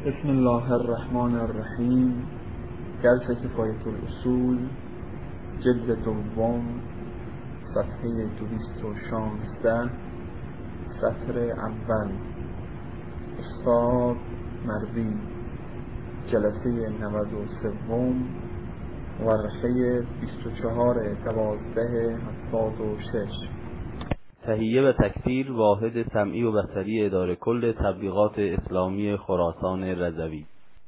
بسم الله الرحمن الرحیم. جلسه کفایت الاصول، جلد دوم، صفحه 216، سطر اول. استاد مروی، جلسه 93، ورقه 24/12/76. تهیه و تکثیر واحد سمعی و بصری اداره کل تبلیغات اسلامی خراسان رضوی.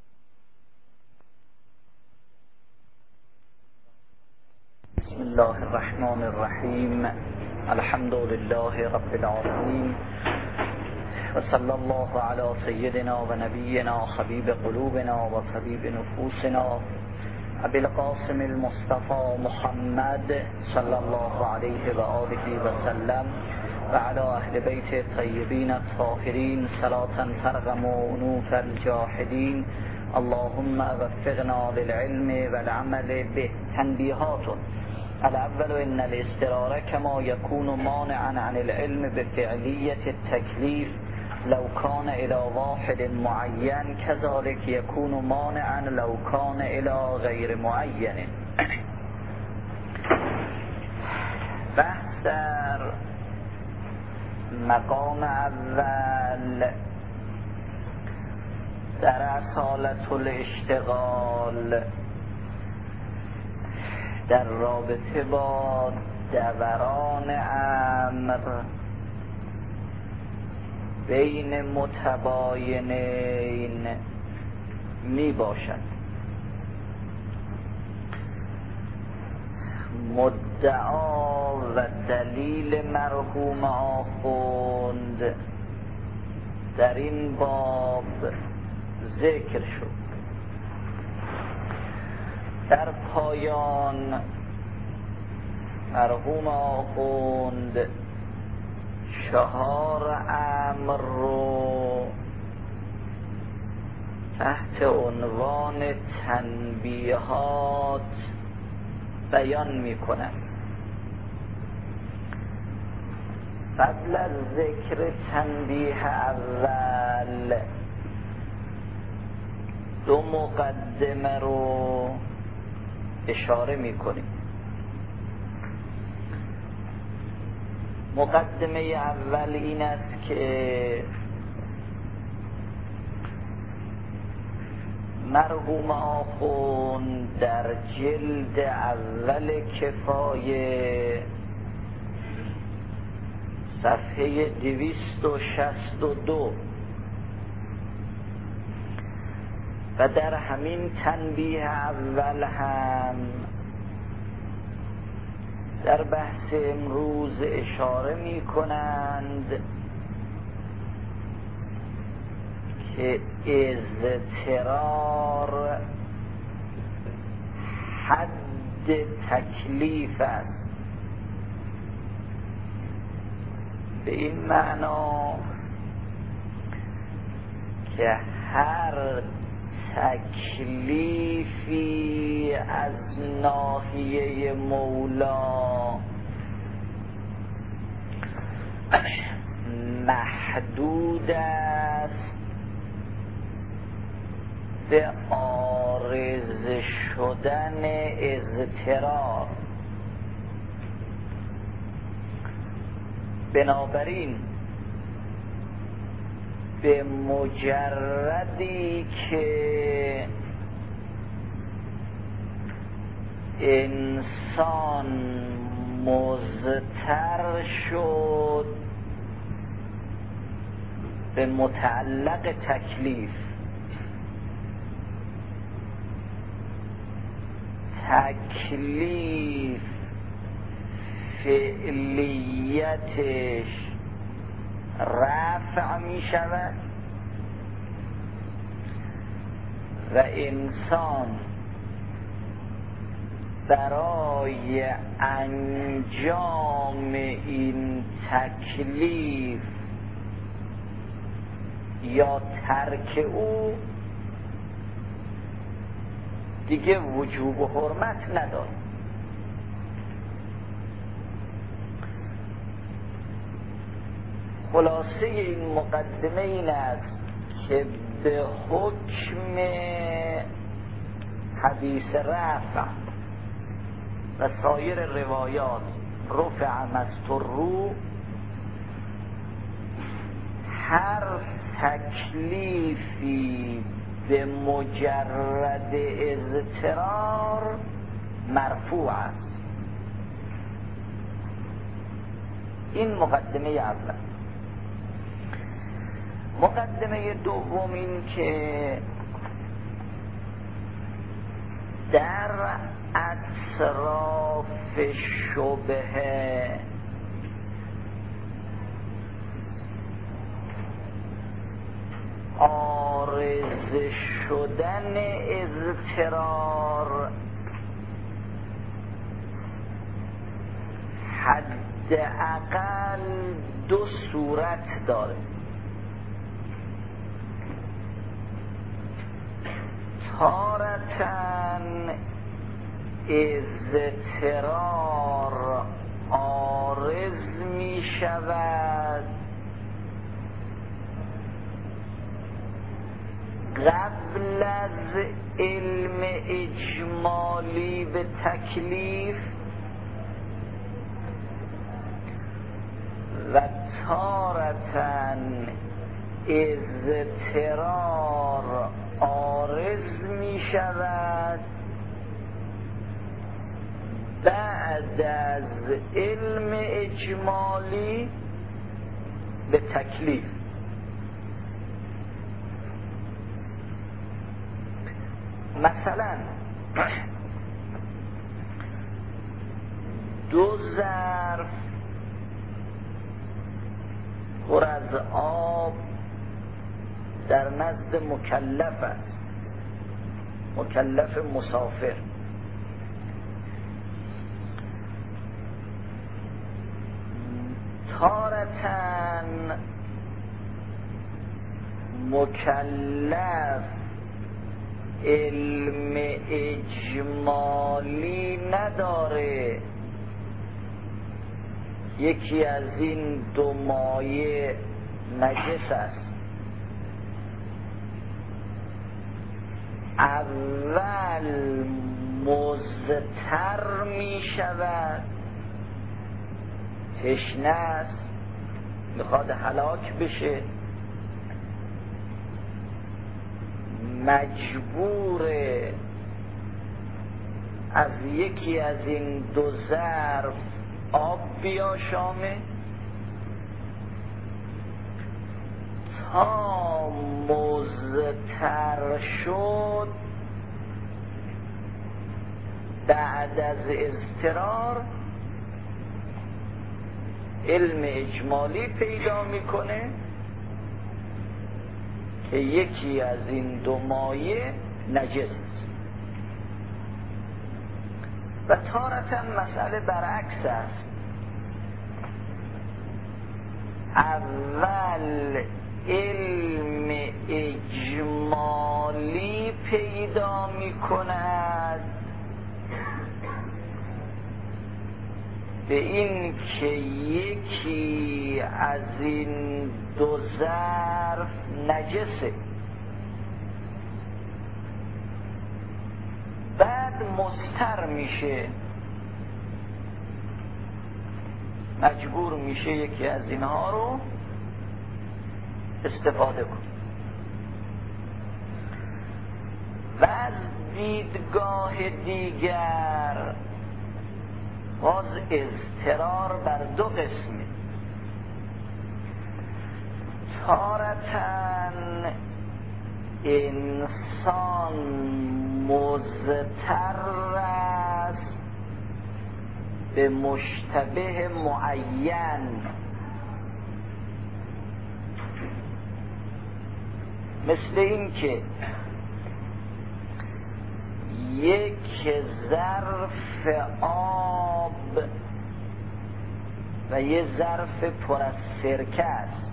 بسم الله الرحمن الرحیم. الحمد لله رب العالمین و صلی الله علی سیدنا و نبینا حبیب قلوبنا و طبیب نفوسنا ابی القاسم المصطفى محمد صلی الله علیه و آله و سلم و علی اهل بیت الطیبین الطاهرین صلاة ترغم انوف الجاحدین. اللهم وفقنا للعلم والعمل به. تنبیهات: الاول ان الاضطرار كما يكون مانعا عن العلم بفعلية التكليف لو كان الى واحد معين كذلك يكون مانعا لو كان الى غیر معین. بحث در مقام اول در اصالة الاشتغال در رابطه با دوران امر بین متباینین می باشد. مدعا و دلیل مرحوم آخوند در این باب ذکر شد. در پایان مرحوم آخوند 4 امر رو تحت عنوان تنبیهات بیان می کنند. قبل از ذکر تنبیه اول 2 مقدمه رو اشاره می کنیم. مقدمه اول این است که مرحوم آخوند در جلد اول کفایه صفحه 262 و در همین تنبیه اول هم در بحث امروز اشاره می کنند که اضطرار حد تکلیف است. به این معنا که هر تکلیفی از ناحیه مولا محدود است به عارض شدن اضطرار. بنابراین به مجردی که انسان مضطر شد به متعلق تکلیف، تکلیف فعلیتش رفع می شود و انسان برای انجام این تکلیف یا ترک او دیگه وجوب و حرمت نداره. خلاصه این مقدمه این است که به حکم حدیث رفع و سایر روایات رفع مسترو، هر تکلیفی به مجرد اضطرار مرفوع است. این مقدمه اول. مقدمه دوم این که در اطراف شبهه عارض شدن اضطرار حداقل دو صورت داره. تارتاً اضطرار عارض می شود قبل از علم اجمالی به تکلیف و تارتاً اضطرار عارض می شود بعد از علم اجمالی به تکلیف. مثلا دو ظرف پر از آب در نزد مکلف است، مکلف مسافر. تارتاً مکلف علم اجمالی نداره یکی از این دو مایه نجس است. اول مضطر می شود، تشنه است، میخواد هلاک بشه، مجبوره از یکی از این دو ظرف آب بیاشامه تا مضطر شد بعد از اضطرار علم اجمالی پیدا میکنه که یکی از این دو مایه نجس است. و تارتاً مسئله برعکس است. اول علم اجمالی پیدا میکند به این که یکی از این دو ظرف نجسه، بعد مضطر میشه، مجبور میشه یکی از اینها رو استفاده کنه. و از دیدگاه دیگر باز اضطرار بر دو قسمه. تارتاً انسان مضطر است به مشتبه معین، مثل این که یک ظرف آب و یک ظرف پر از سرکه است،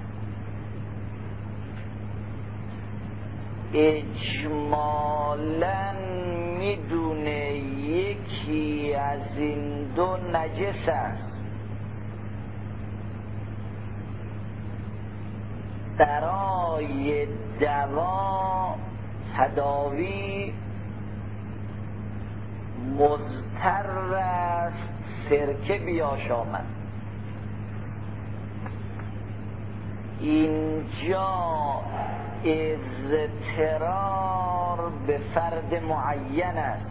اجمالاً میدونه یکی از این دو نجس است، برای دوا تداوی مضطر است سرکه بیاشامد. اینجا اضطرار به فرد معین است،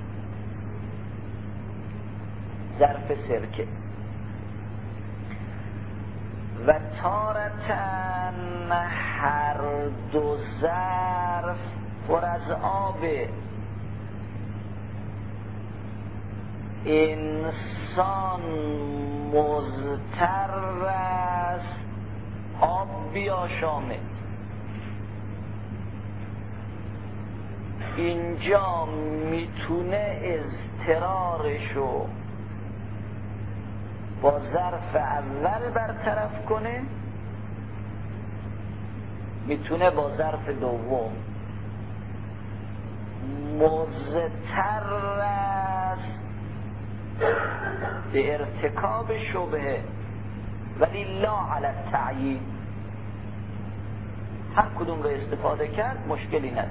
ظرف سرکه. و تارتن هر دو ظرف پر از آبه. انسان مضطر است آب بیاشامه. اینجا میتونه اضطرارشو با ظرف اول برطرف کنه، میتونه با ظرف دوم. مضطر است به ارتکاب شبهه ولی لا علی التعیین. هر کدوم رو استفاده کرد مشکلی نداره.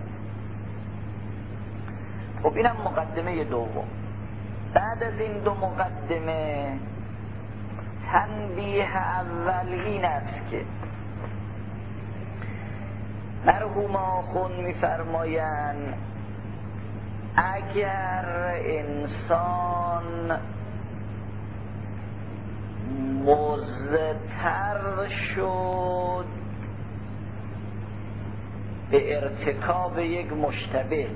خب اینم مقدمه دوم. بعد از این دو مقدمه تنبیه اول این است که مرحوم آخوند می‌فرمایند اگر انسان مضطر شد به ارتکاب یک مشتبه،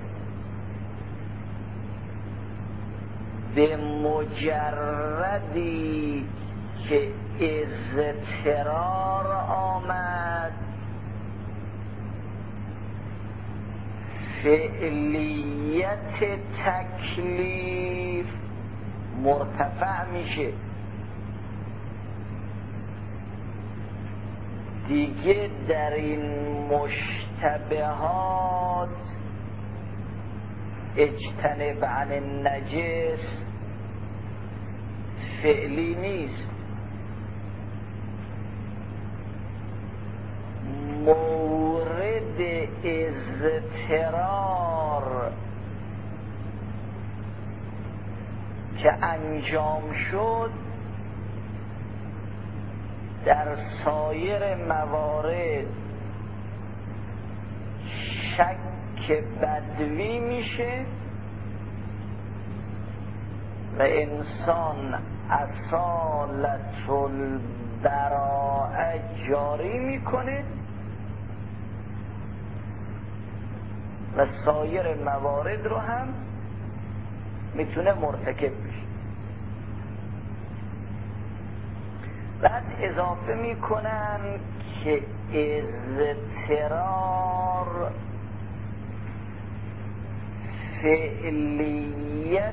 به مجردی که اضطرار آمد فعلیت تکلیف مرتفع میشه. دیگه در این مشتبهات اجتنب عن النجس فعلی نیست. مورد اضطرار که انجام شد در سایر موارد شک بدوی میشه و انسان اصالت البراءه جاری میکنه و سایر موارد رو هم میتونه مرتکب بشه. بعد اضافه میکنن که اضطرار فعلیت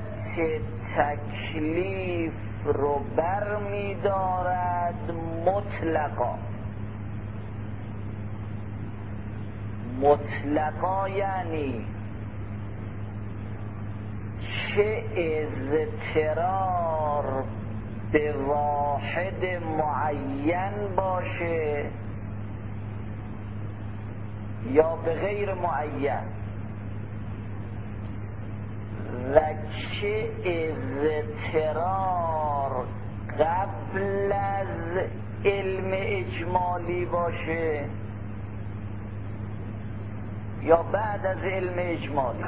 تکلیف رو برمیدارد مطلقا. مطلقا یعنی چه اضطرار به واحد معین باشه یا به غیر معین و چه اضطرار قبل از علم اجمالی باشه یا بعد از علم اجمالی.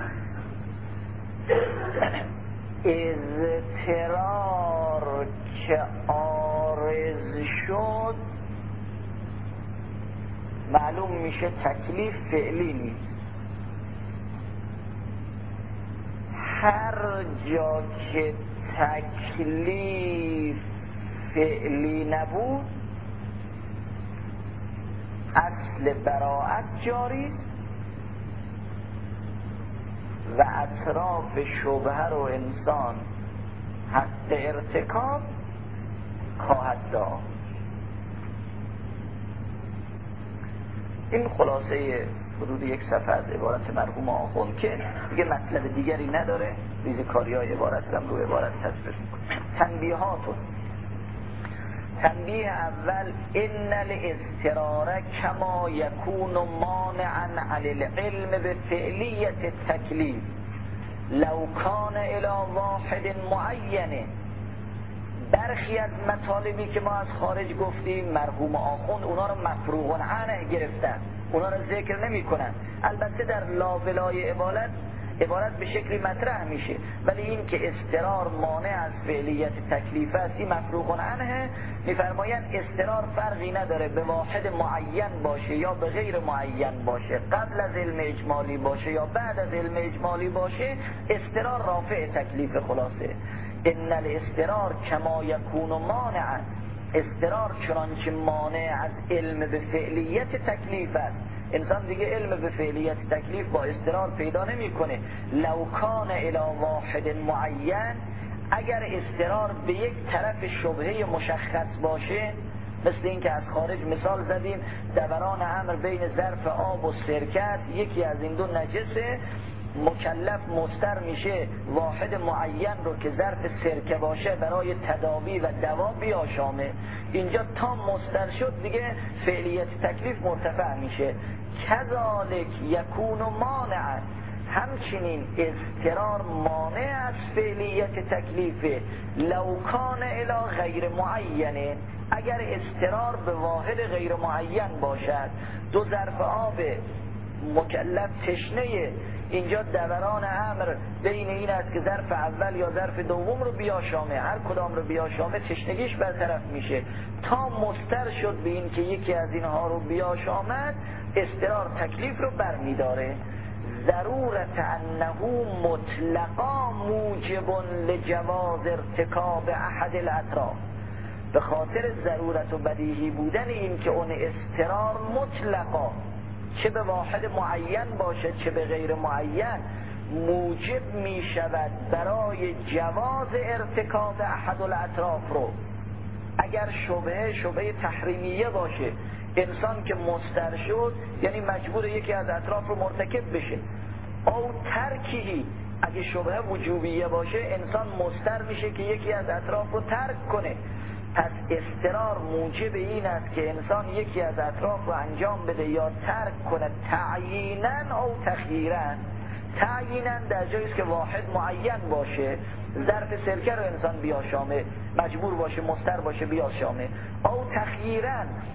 اضطرار که عارض شد معلوم میشه تکلیف فعلی نیست. هر جا که تکلیف فعلی نبود اصل براءت جاری و اطراف شبهه رو انسان حق ارتکاب خواهد داشت. این خلاصه حدود یک صفحه از عبارت مرحوم آخوند که دیگه مطلب دیگری نداره. ریزکاری های عبارت هم رو عبارت تصویر میکنه. تنبیهاتون تنبیه اول، ان الاضطرار کما یکون مانعا عن العلم بفعلیت التکلیف لو کان الی واحد معین. برخی از مطالبی که ما از خارج گفتیم مرحوم آخوند اونا رو مفروغ عنه گرفتن، اونا رو ذکر نمی کنن. البته در لابلای عبارت به شکلی مطرح میشه، ولی این که اضطرار مانع از فعلیت تکلیف است این مفروغ عنه. میفرمایند اضطرار فرقی نداره به واحد معین باشه یا به غیر معین باشه، قبل از علم اجمالی باشه یا بعد از علم اجمالی باشه، اضطرار رافع تکلیف. خلاصه ان الاضطرار کما یکون مانعا، اضطرار چنانچه مانع از علم به فعلیت تکلیف است. انسان دیگه علم به فعلیت تکلیف با اضطرار پیدا نمیکنه. لو کان الی واحد معین، اگر اضطرار به یک طرف شبهه مشخص باشه، مثل این که از خارج مثال زدیم، دوران امر بین ظرف آب و سرکه، یکی از این دو نجسه، مکلف مضطر میشه واحد معین رو که ظرف سرکه باشه برای تداوی و دوا بیاشامه. اینجا تا مضطر شد دیگه فعلیت تکلیف مرتفع میشه. کذالک یکون مانعا، همچنین اضطرار مانع از فعلیت تکلیف لو کان الی غیر معین، اگر اضطرار به واحد غیر معین باشد. دو ظرف آب، مکلف تشنه، اینجا دوران امر بین این است که ظرف اول یا ظرف دوم رو بیاشامه، هر کدام رو بیاشامه تشنگیش برطرف میشه. تا مضطر شد به این که یکی از اینها رو بیاشامد، اضطرار تکلیف رو برمیداره. ضرورت انه مطلقا موجب لجواز ارتکاب احد الاطراف، به خاطر ضرورت و بدیهی بودن این که اون اضطرار مطلقا چه به واحد معین باشه چه به غیر معین موجب می شود برای جواز ارتکاب احد الاطراف رو. اگر شبهه تحریمیه باشه، انسان که مضطر شد یعنی مجبور یکی از اطراف رو مرتکب بشه. او ترکی، اگه شبهه وجوبیه باشه انسان مضطر میشه که یکی از اطراف رو ترک کنه. پس اضطرار موجب این است که انسان یکی از اطراف رو انجام بده یا ترک کنه، تعیینا او تخییرا. تعیینا در جایی است که واحد معین باشه، ظرف سرکه رو انسان بیاشامه، مجبور باشه مضطر باشه بیاشامه. او تخییرا،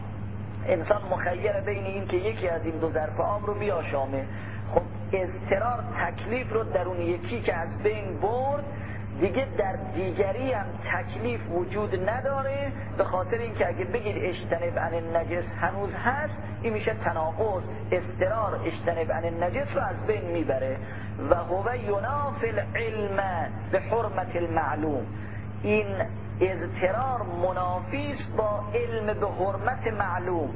انسان مخیر بین این که یکی از این دو ظرف آب رو بیاشامه. خب اضطرار تکلیف رو در اون یکی که از بین برد، دیگه در دیگری هم تکلیف وجود نداره، به خاطر اینکه اگه بگید اجتنب عن النجس هنوز هست، این میشه تناقض. اضطرار اجتنب عن النجس رو از بین میبره. و هو ینافی العلم به حرمت المعلوم، این اضطرار منافی است با علم به حرمت معلوم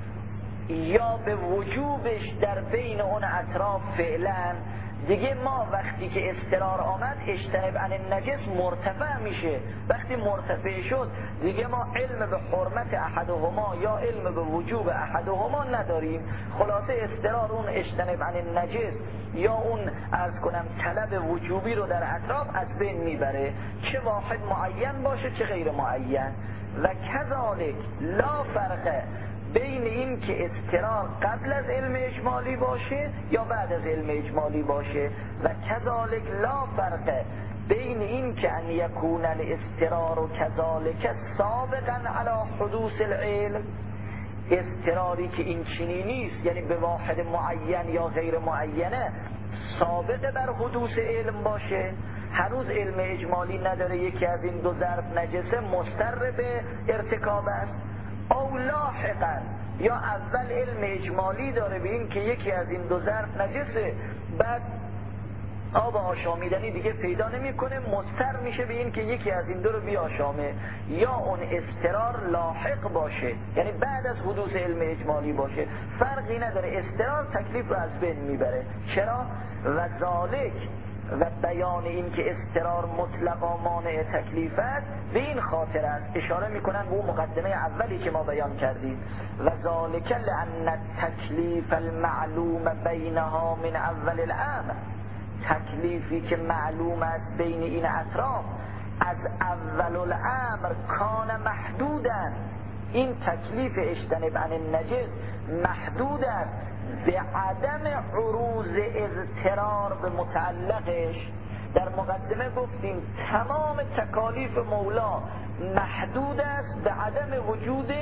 یا به وجوبش در بین اون اطراف. فعلا دیگه ما وقتی که اضطرار آمد اجتنب عن النجس مرتفع میشه. وقتی مرتفع شد دیگه ما علم به حرمت احدهما یا علم به وجوب احدهما نداریم. خلاصه اضطرار اون اجتنب عن النجس یا اون عرض کنم طلب وجوبی رو در اطراف از بین میبره، چه واحد معین باشه چه غیر معین. و کذالک لا فرق بین این که اضطرار قبل از علم اجمالی باشه یا بعد از علم اجمالی باشه. و کذالک لا فرق بین این که ان یکون الاضطرار و کذالک سابقا علی حدوث العلم، اضطراری که این چنینی نیست یعنی به واحد معین یا غیر معینه سابق بر حدوث علم باشه، هنوز علم اجمالی نداره یکی از این دو ظرف نجسه مضطر به ارتکاب است. او لاحقا، یا اول علم اجمالی داره به این که یکی از این دو ظرف نجسه، بعد آب آشامیدنی دیگه پیدا نمیکنه، مضطر میشه به این که یکی از این دو رو بیاشامه. یا اون اضطرار لاحق باشه یعنی بعد از حدوث علم اجمالی باشه، فرقی نداره، اضطرار تکلیف رو از بین میبره. چرا؟ و ذالک، و بیان این که اضطرار مطلقا مانع تکلیف است به این خاطر است، اشاره میکنن به اون مقدمه اولی که ما بیان کردیم. و ذالک لان التکلیف المعلوم بینها من اول الامر، تکلیفی که معلوم است بین این اطراف از اول الامر کان محدودن، این تکلیف اجتنب عن النجس محدود است به عدم عروض اضطرار به متعلقش. در مقدمه گفتیم تمام تکالیف مولا محدود است به عدم وجود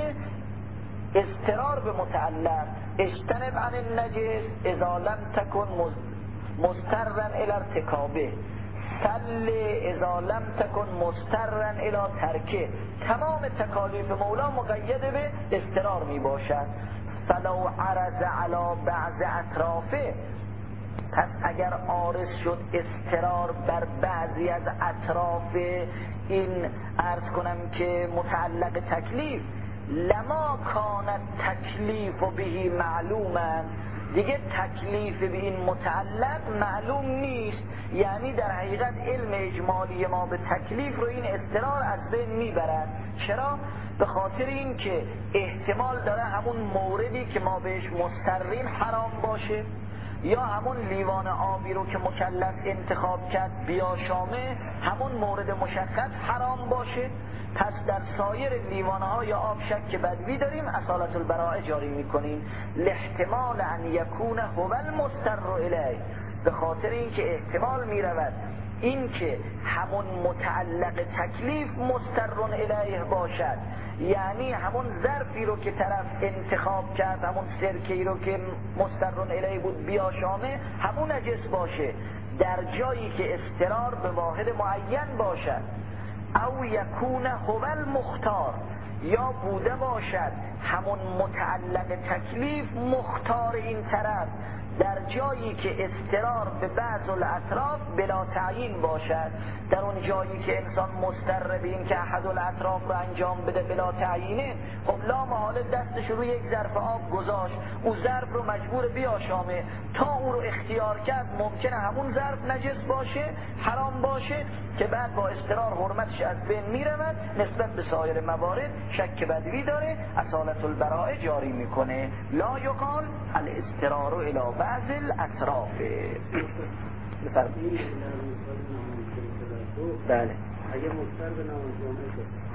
اضطرار به متعلق. اجتنب عن النجس اذا لم تکن مضطرا الى ارتکابه، صل اذا لم تکن مضطرا الى ترکه. تمام تکالیف مولا مقید به اضطرار می باشد. فلو عرض علی بعض اطرافه، پس اگر عارض شد اضطرار بر بعضی از اطراف این عرض کنم که متعلق تکلیف، لما کانت تکلیف و بهی معلومن، دیگه تکلیف به این متعلق معلوم نیست. یعنی در حقیقت علم اجمالی ما به تکلیف رو این اضطرار از بین میبرد. چرا؟ به خاطر این که احتمال داره همون موردی که ما بهش مضطریم حرام باشه، یا همون لیوان آبی رو که مکلف انتخاب کرد بیاشامه همون مورد مشخص حرام باشه. پس در سایر لیوانها یا آب شک بدوی داریم، اصالت البراءه جاری میکنیم لاحتمال ان یکون هو المضطر الیه، به خاطر اینکه احتمال میرود این که همون متعلق تکلیف مضطر الیه باشد، یعنی همون ظرفی رو که طرف انتخاب کرد، همون سرکه‌ای رو که مضطر الیه بود بیاشامه همون نجس باشه، در جایی که اضطرار به واحد معین باشد. او یکون هو المختار، یا بوده باشد همون متعلق تکلیف مختار این طرف، در جایی که اضطرار به بعض الاطراف بلا تعیین باشد. در اون جایی که انسان مضطر به این که احد الاطراف رو انجام بده بلا تعیینه، خب لا محاله دستش رو یک ظرف آب گذاشت، او ظرف رو مجبور بیاشامه، تا او رو اختیار کرد ممکنه همون ظرف نجس باشه، حرام باشه، که بعد با اضطرار حرمتش از بین میرود. نسبت به سایر موارد شک بدوی داره، اصالت البراءه جاری میکنه. لا یقال الاضطرار الى بعض الاطراف. بفرمایید. بله. اگه مضطر به نماز جمعه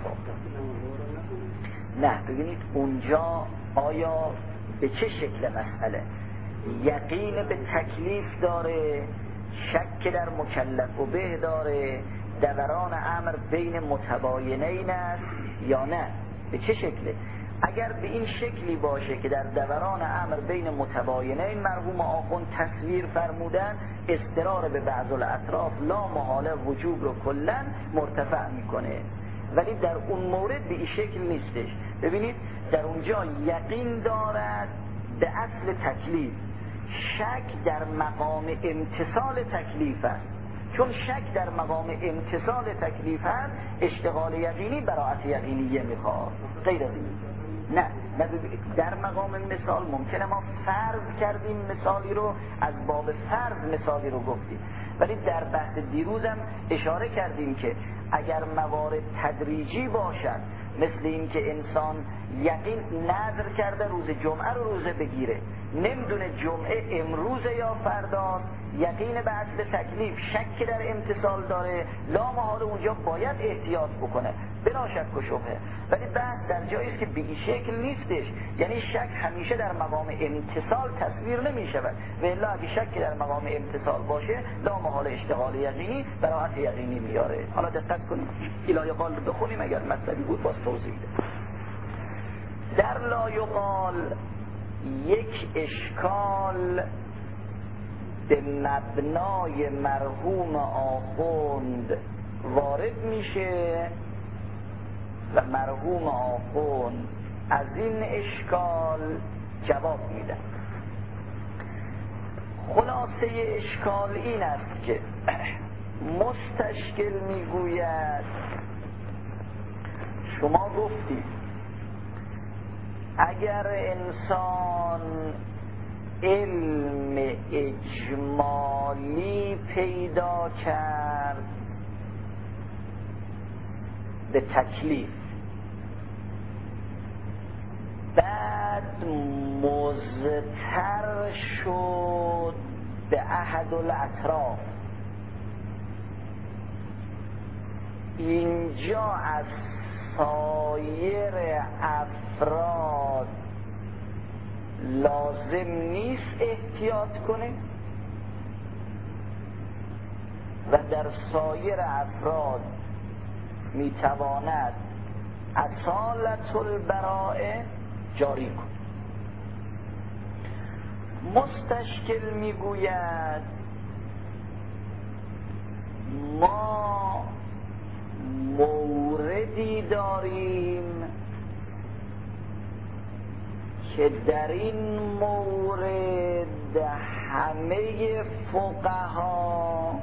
شد، نه ببینید اونجا آیا به چه شکل مسئله؟ یقین به تکلیف داره، شک در مکلف و به داره، دوران امر بین متباینین است یا نه؟ به چه شکله؟ اگر به این شکلی باشه که در دوران امر بین متباینین مرحوم آخوند تصویر فرمودن، اضطرار به بعض الاطراف لا محاله وجوب رو کلن مرتفع میکنه، ولی در اون مورد به این شکل نیستش. ببینید در اونجا یقین دارد به اصل تکلیف، شک در مقام امتصال تکلیف است. چون شک در مقام امتصال تکلیف هست، اشتغال یقینی براعت یقینیه میخواد، غیر از این. نه در مقام مثال ممکنه ما فرض کردیم مثالی رو، از باب فرض مثالی رو گفتیم، ولی در بحث دیروزم اشاره کردیم که اگر موارد تدریجی باشد، مثل این که انسان یقین نظر کرده روز جمعه رو روزه بگیره، نمیدونه جمعه امروزه یا فرداست، یقین به اصل تکلیف، شک در امتصال داره، لا محاله اونجا باید احتیاط بکنه بلا شک و شبهه. ولی بحث در جایی است که به این شکل نیستش، یعنی شک همیشه در مقام امتصال تصویر نمی شود، و الا اگه شک در مقام امتصال باشه لا محاله اشتغال یقینی براعت یقینی میاره. حالا دقت کنیم لا یقال بخونیم، اگر مطلبی بود باز توضیح ده. در لا یقال یک اشکال به مبنای مرحوم آخوند وارد میشه و مرحوم آخوند از این اشکال جواب میدن. خلاصه اشکال این است که مستشکل میگوید شما گفتید اگر انسان علم اجمالی پیدا کرد به تکلیف، بعد مضطر شد به 'احد الاطراف'، اینجا از سایر افراد لازم نیست احتیاط کنه و در سایر افراد میتواند اصالت البراءه جاری کن. مستشکل میگوید ما موردی داریم که در این مورد همه فقها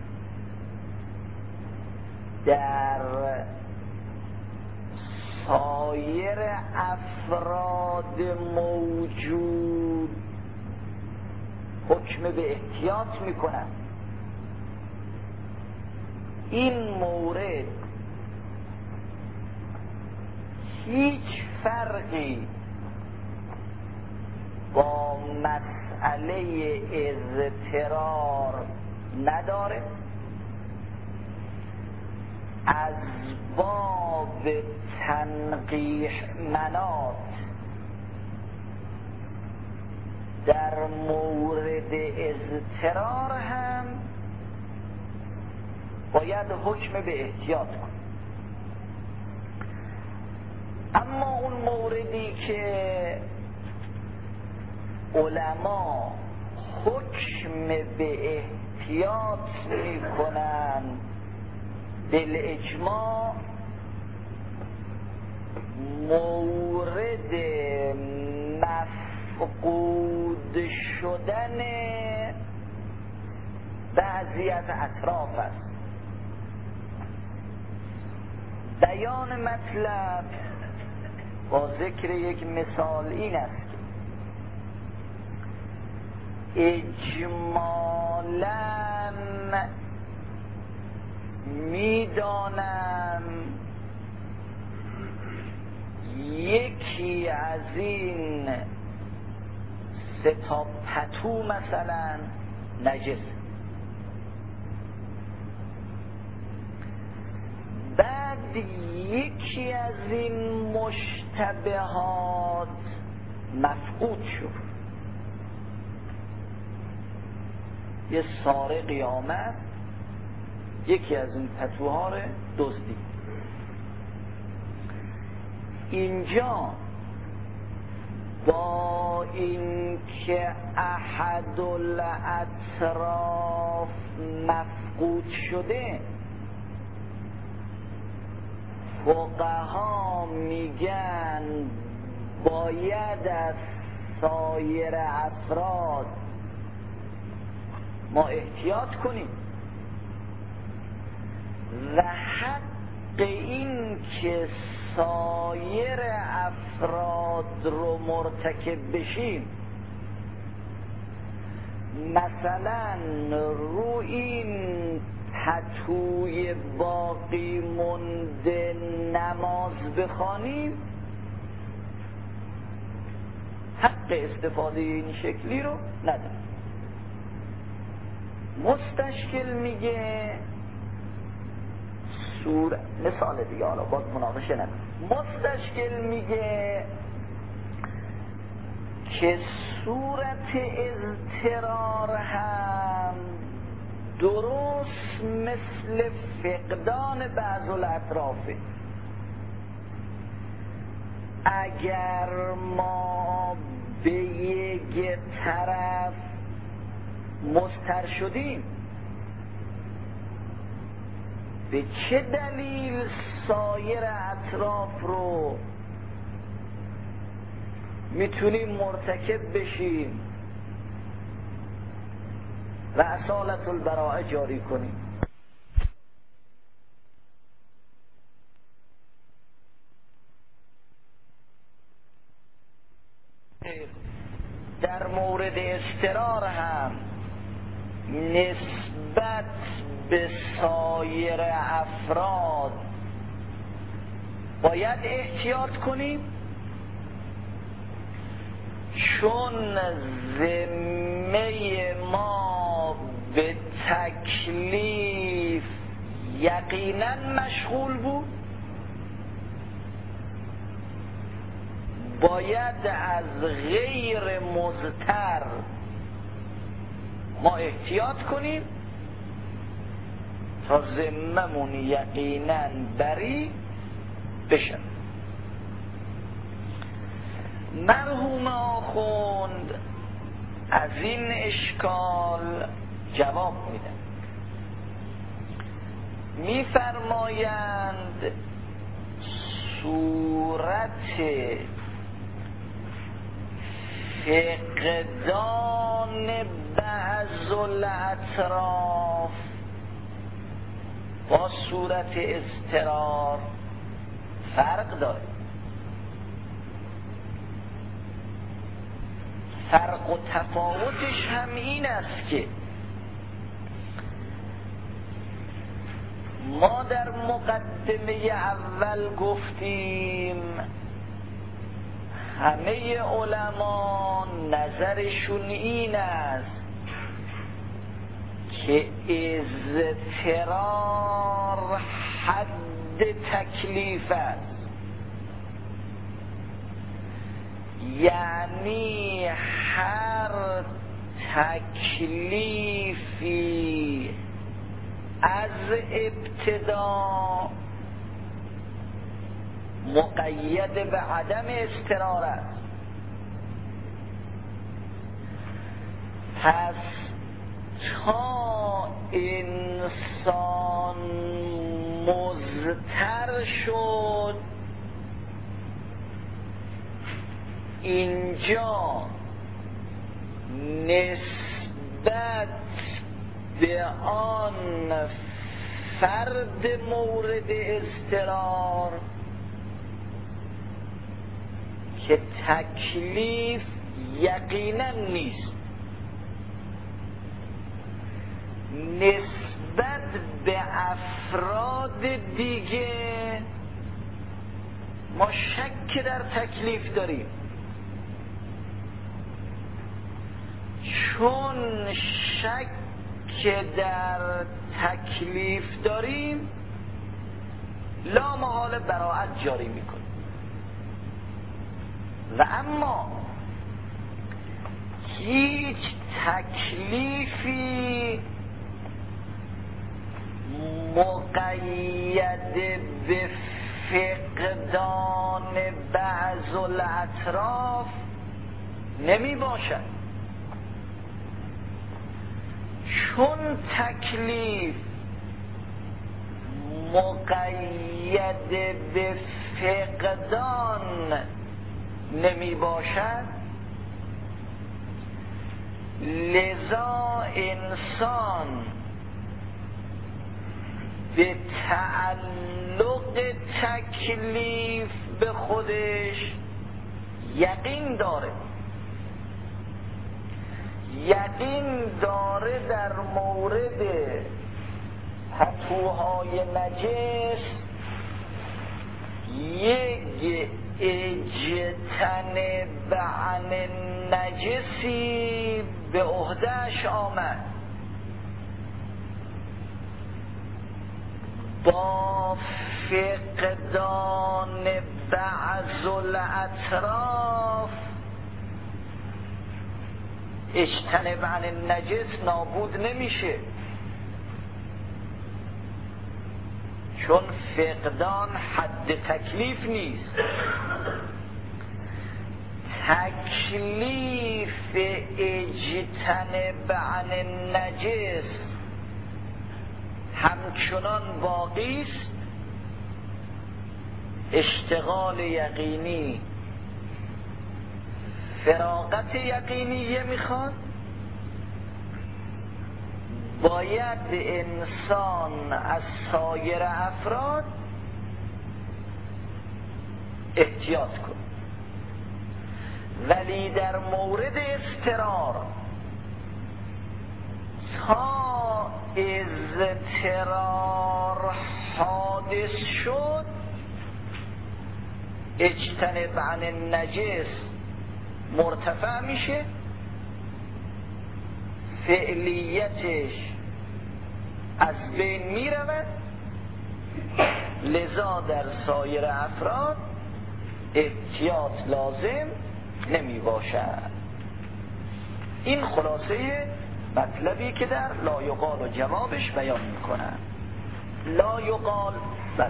در سایر افراد موجود حکم به احتیاط میکنن. این مورد هیچ فرقی با مسئله اضطرار نداره، از باب تنقیح منات در مورد اضطرار هم باید حکم به احتیاط کن. اما اون موردی که علما حکم به احتیاط میکنن بالاجماع، مورد مفقود شدن بعضی از اطراف است. بیان مطلب با ذکر یک مثال این است که اجمالاً میدانم یکی از این 3 تا پتو مثلا نجس، بعد یکی از این مشتبهات مفقود شد. یه سارقی آمد یکی از این پتوها رو دزدید. اینجا با اینکه احد الاطراف مفقود شده، فقها میگن باید از سایر افراد ما احتیاط کنیم و حق این که سایر افراد رو مرتکب بشیم، مثلا رو این پتوی باقی مونده نماز بخوانیم، حق استفاده این شکلی رو نداریم. مستشکل میگه مثال دیگه، حالا باز مناقشه نداریم. مستشکل میگه که صورت اضطرار هم درست مثل فقدان بعض الاطرافه. اگر ما به یک طرف مضطر شدیم، به چه دلیل سایر اطراف رو میتونیم مرتکب بشیم و اصالت البراءه جاری کنیم؟ در مورد اضطرار هم نسبت به سایر افراد باید احتیاط کنیم، چون ذمه ما به تکلیف یقینا مشغول بود، باید از غیر مضطر ما احتیاط کنیم تا ذممون یقینا بری بشه. مرحوم آخوند از این اشکال جواب میدن، میفرمایند صورت فقدان بعض الاطراف با صورت اضطرار فرق داره. فرق و تفاوتش هم این است که ما در مقدمه اول گفتیم همه علما نظرشون این است که اضطرار حد تکلیف است، یعنی هر تکلیفی از ابتدا مقید به عدم اضطرار است. پس تا انسان مضطر شد اینجا نسبت به آن فرد مورد اضطرار که تکلیف یقینا نیست، نسبت به افراد دیگه ما شک در تکلیف داریم، چون شک در تکلیف داریم لا محاله براءت جاری میکنیم. و اما هیچ تکلیفی مقید به فقدان بعض الاطراف نمی باشد، چون تکلیف مقید به فقدان نمی باشد، لذا انسان به تعلق تکلیف به خودش یقین داره، یقین داره در مورد پتوهای نجس یک اجتنب عن نجسی به عهده‌اش آمد، با فقدان بعض الاطراف اجتنب عن النجس نابود نمیشه، چون فقدان حد تکلیف نیست. تکلیف اجتنب عن النجس همچنان باقی است، اشتغال یقینی فراغت یقینیه میخواد، باید انسان از سایر افراد احتیاط کنه، ولی در مورد اضطرار تا اضطرار حادث شد اجتنب عن النجس مرتفع میشه، فعلیتش از بین میرود لذا در سایر افراد احتیاط لازم نمی باشد. این خلاصه مطلبی که در لا یقال و جوابش بیان میکنن. لا یقال بله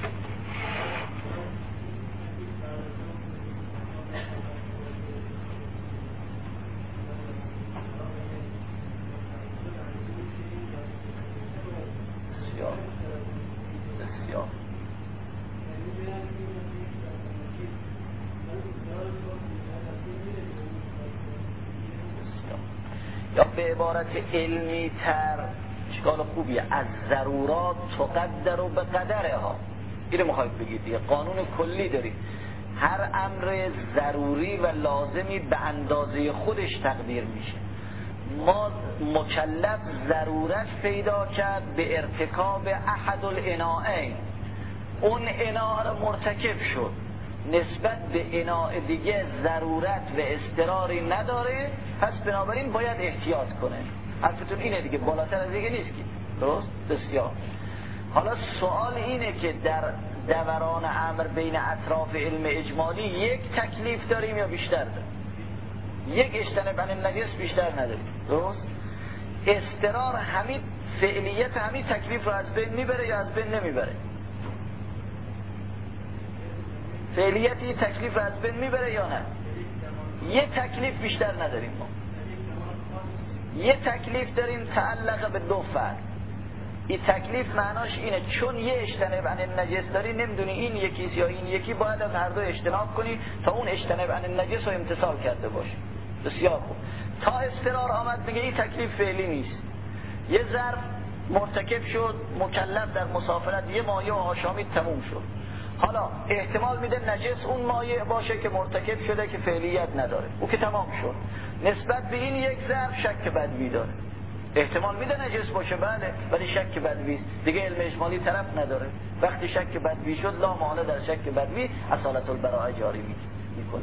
یا به عبارت علمی تر اشکال خوبیه، از ضرورات تقدر و به قدره ها. اینو میخواید بگید دیگه، قانون کلی دارید، هر امر ضروری و لازمی به اندازه خودش تقدیر میشه. ما مکلف ضرورت پیدا کرد به ارتکاب احد الاناءین، اون اناء را مرتکب شد، نسبت به اناء دیگه ضرورت و اضطراری نداره، پس بنابراین باید احتیاط کنه. حرفتون اینه دیگه، بالاتر از دیگه نیست که. درست؟ بسیار. حالا سوال اینه که در دوران امر بین اطراف علم اجمالی یک تکلیف داریم یا بیشتر داریم؟ یک اجتناب عن النجس بیشتر نداریم. درست؟ اضطرار همین فعلیت همین تکلیف رو از بین میبره یا از بین نمیبره؟ فعلیتی تکلیف رو از بین میبره یا نه؟ یه تکلیف بیشتر نداریم ما. یه تکلیف داریم تعلق به دو فرد. این تکلیف معناش اینه چون یه اجتناب عن النجس داری، نمیدونی این یکیست یا این یکی، باید از هر دو اجتناب کنی تا اون اجتناب عن النجس رو امتثال کرده باشی. بسیار خوب. تا اضطرار آمد میگه این تکلیف فعلی نیست. یه ظرف مرتکب شد، مکلف در مسافرت یه مایع و آشامید تموم شد. حالا احتمال میده نجس اون مایع باشه که مرتکب شده که فعلیت نداره، او که تمام شد. نسبت به این یک ظرف شک بدوی داره. احتمال میده نجس باشه بله، ولی شک بدوی دیگه علم اجمالی طرف نداره. وقتی شک بدوی شد لا محاله در شک بدوی اصالت البراءه جاری میکنه.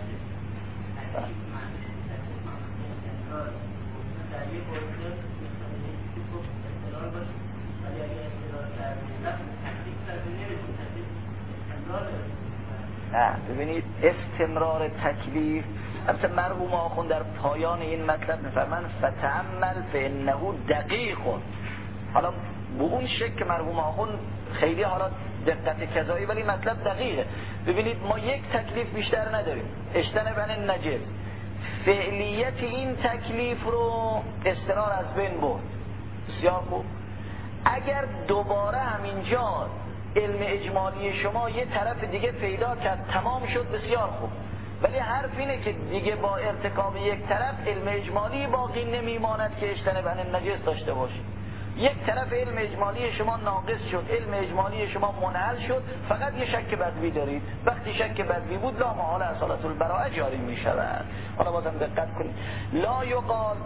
ببینید استمرار تکلیف، البته مرحوم آخوند در پایان این مطلب میفرمان فتأمل فانه دقیق. حالا به اون شکل که مرحوم آخوند خیلی حالا دقت کذایی، ولی مطلب دقیقه. ببینید ما یک تکلیف بیشتر نداریم، اجتناب عن النجس. فعلیت این تکلیف رو اضطرار از بین برد. بسیار خوب. اگر دوباره همینجا علم اجمالی شما یه طرف دیگه پیدا کرد تمام شد، بسیار خوب. ولی حرف اینه که دیگه با ارتکاب یک طرف علم اجمالی باقی نمیماند که اجتناب عن النجس داشته باشید. یک طرف علم اجمالی شما ناقص شد، علم اجمالی شما منحل شد، فقط یه شک بدوی دارید. وقتی شک بدوی بود لا محاله اصالت البراءه جاری می شود. حالا بازم دقت کنید، لا یقال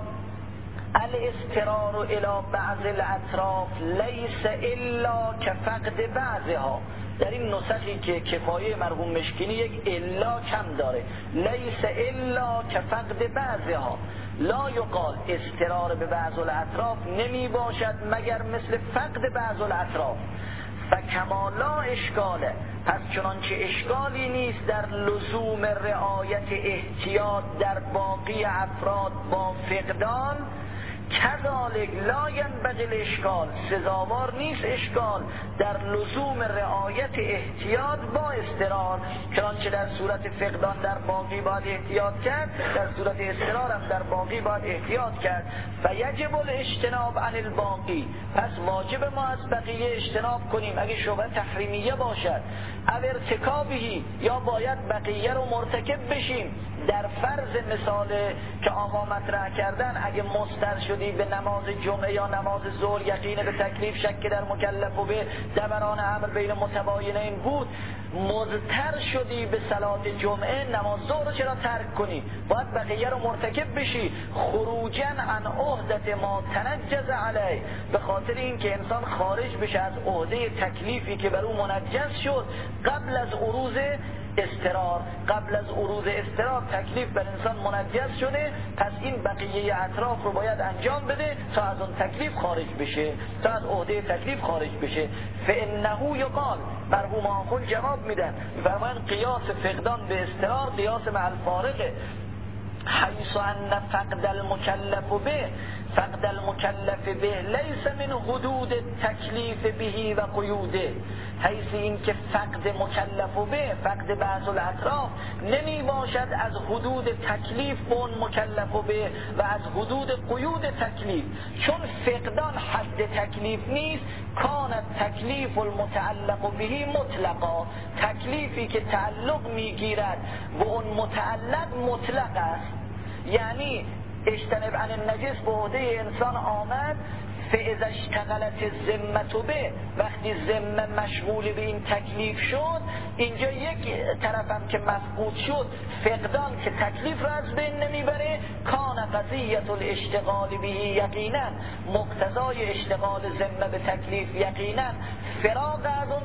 الاضطرار الى بعض الاطراف لیس الا كفقد بعضها. در این نسخی که کفایه مرحوم مشکینی یک الا کم داره، لیس الا كفقد بعضها. لا یقال اضطرار به بعض الاطراف نمی باشد مگر مثل فقد بعض الاطراف. فکما لا اشکاله، پس چنانچه اشکالی نیست در لزوم رعایت احتیاط در باقی افراد با فقدان، کذالک لا ینبغی الاشکال، سزاوار نیست اشکال در لزوم رعایت احتیاط با اضطرار. چنانچه در صورت فقدان در باقی باید احتیاط کرد، در صورت اضطرار هم در باقی باید احتیاط کرد. فیجب الاجتناب عن الباقی، پس واجب ما از بقیه اجتناب کنیم اگه شبهه تحریمیه باشد. او ارتکابی، یا باید بقیه رو مرتکب بشیم. در فرض مثال که آقا مطرح کردن، اگه مضطر شدی به نماز جمعه یا نماز ظهر، یقین به تکلیف، شک در مکلف و به دوران امر بین متباینین بود، مضطر شدی به صلات جمعه، نماز ظهر رو چرا ترک کنی؟ باید بقیه رو مرتکب بشی، خروجا عن عهدت ما تنجز علیه، به خاطر این که انسان خارج بشه از عهده تکلیفی که بر او منجز شد قبل از عروض اضطرار، قبل از عروض اضطرار تکلیف بر انسان منجز شده، پس این بقیه اطراف رو باید انجام بده تا از اون تکلیف خارج بشه، تا از عهده تکلیف خارج بشه. فانه یقال، مرحوم آخوند جواب میدن، میفرمایند قیاس فقدان به اضطرار قیاس مع الفارقه، حیث ان فقد المکلف به لیس من حدود تکلیف به و قیوده، حیث این که فقد مکلف به، فقد بعض الاطراف نمی باشد از حدود تکلیف به اون مکلف به و از حدود قیود تکلیف، چون فقدان حد تکلیف نیست. کان تکلیف المتعلق به مطلقا، تکلیفی که تعلق میگیرد به اون متعلق مطلق است. یعنی اجتنب عن النجس به عهده انسان آمد، فاذا اشتغلت الذمه به، وقتی ذمه مشغول به این تکلیف شد، اینجا یک طرفم که مفقود شد، فقدان که تکلیف را از بین نمیبره، کان قضیه الاشتغال به یقینا، مقتضای اشتغال ذمه به تکلیف یقینا فراغ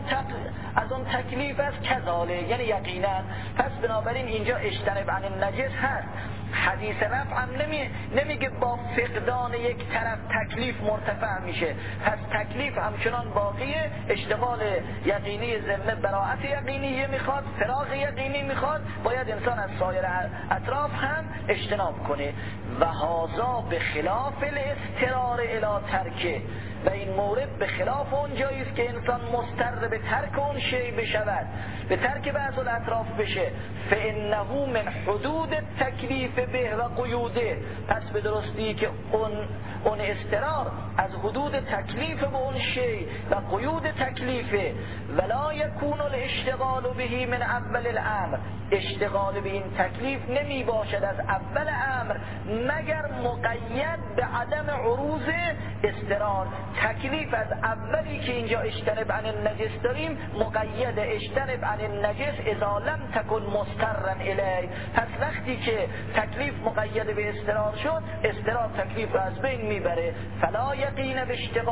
از اون تکلیف است، کذاله یعنی یقینا. پس بنابراین اینجا اجتنب عن النجس هست. حدیث رفع هم نمیگه با فقدان یک طرف تکلیف مرتفع میشه، پس تکلیف همچنان باقیه. اشتغال یقینی ذمه براءت یقینی میخواد، فراغ یقینی میخواد، باید انسان از سایر اطراف هم اجتناب کنه. و هذا به خلاف الاضطرار الی ترکه، و این مورد به خلاف اون جایی است که انسان مضطر به ترک اون شی بشود، به ترک بعض الاطراف بشه. فانه من حدود تکلیف به و قیوده، پس به درستی که اون اضطرار از حدود تکلیف به اون شی و قیود تکلیفه. ولا یکون الاشتغال به من اول الامر، اشتغال به این تکلیف نمی باشد از اول امر مگر مقید به عدم عروض اضطرار. تکلیف از اولی که اینجا اجتنب عن النجس داریم مقید اجتنب عن النجس اذا لم تکن مضطرا الیه، پس وقتی که تکلیف مقید به اضطرار شد، اضطرار تکلیف را از بین میبره. فلا یقین به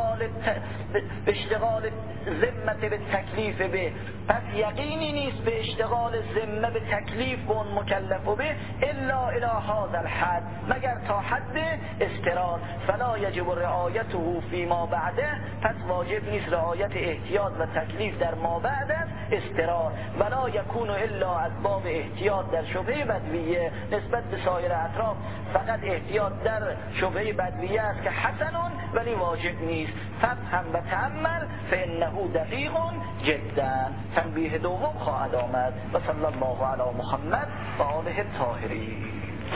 اشتغال ذمه به تکلیف به، پس یقینی نیست به اشتغال ذمه به تکلیف به اون مکلف به الا الی هذا الحد، مگر تا حد اضطرار. فلا یجب رعایته فی ما بعده، پس واجب نیست رعایت احتیاط و تکلیف در ما بعد از اضطرار. ولا یکون الا از باب احتیاط در شبهه بدویه نسبت به سایر اطراف، فقط احتیاط در شبهه بدویه است که حسنون ولی واجب نیست. فهم و تأمل فانه دقیق جدا. تنبیه دوم خواهد آمد. و صلی الله علی محمد و آله الطاهرین.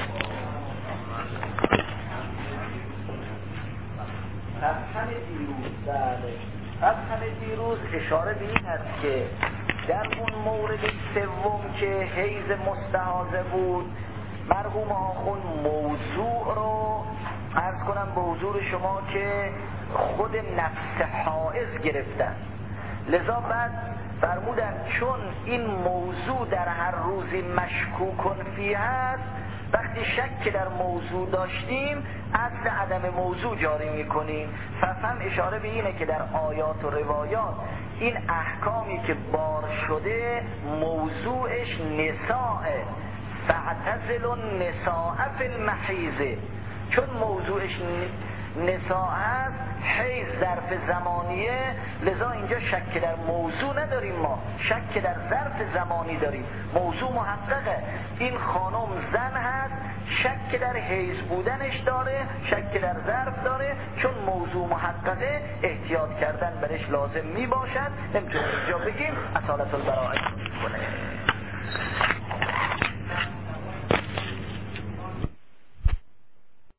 مفهوم دیروز اشاره به این است که در اون مورد سوم که حیض مستحاضه بود، مرحوم آخوند موضوع رو عرض کنم به حضور شما که خود نفس حائض گرفتن، لذا بعد فرمودن چون این موضوع در هر روزی مشکوکن فیه هست، وقتی شک در موضوع داشتیم اصل عدم موضوع جاری میکنیم. فهم اشاره به اینه که در آیات و روایات این احکامی که بار شده موضوعش نساءه، فاعتزلوا النساء فی المحیض، چون موضوعش نساء هست، حیض ظرف زمانیه، لذا اینجا شک در موضوع نداریم، ما شک در ظرف زمانی داریم. موضوع محققه، این خانم زن هست، شک در حیض بودنش داره، شک در ظرف داره، چون موضوع محققه احتیاط کردن برش لازم می باشد. نمیتونیم اینجا بگیم اصالت البراءه کنه.